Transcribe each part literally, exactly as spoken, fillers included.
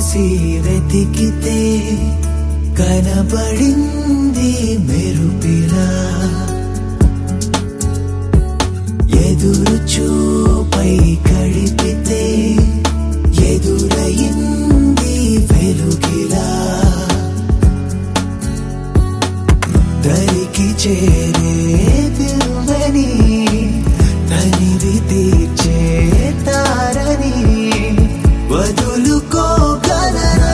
మోసి వెతికితే కనబడింది మెరుపిలా ఎదురు చూపై కడిపితే ఎదురయింది వెలుగిలా దరికి చేరే దివ్వని తనివి తీర్చే తారని వదులుకోగలరా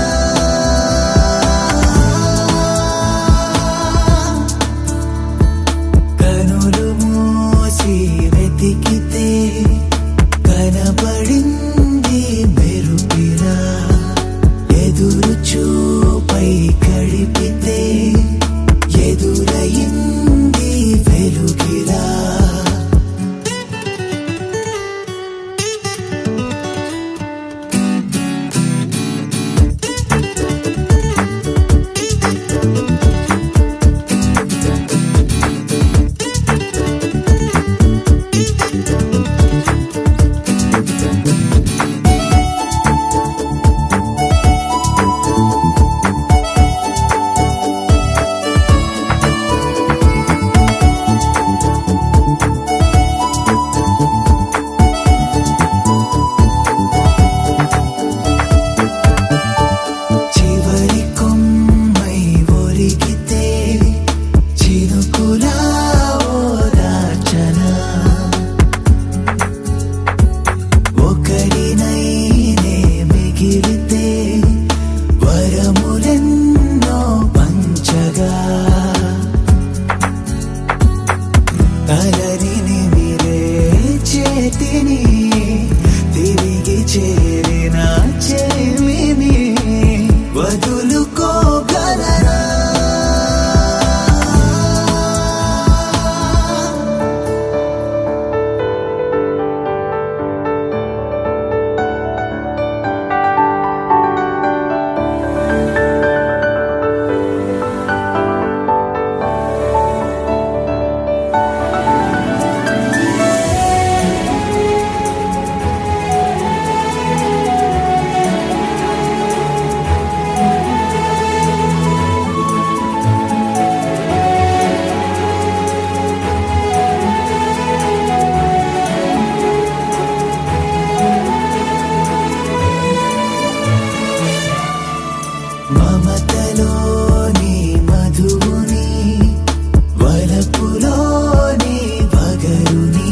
కనులు మూసి వెతికితే కనబడింది మెరుపిలా ఎదురు చూపై కడిపితే ఎదురయింది వెలుగిలా తలని నిమిరే చేతిని తిరిగి చేరిన చెలిమిని వదులుకోగలరా మమతలోని మధువుని వలపులోని భగరుని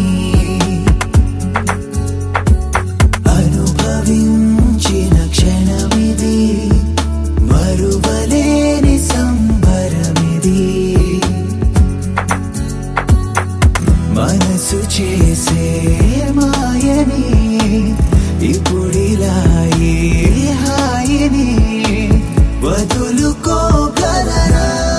అనుభవించిన క్షణమిది మరువలేని సంబరమిది మనసు చేసే మాయని ఇప్పుడిలా ఈ హాయిని వదులుకోగలరా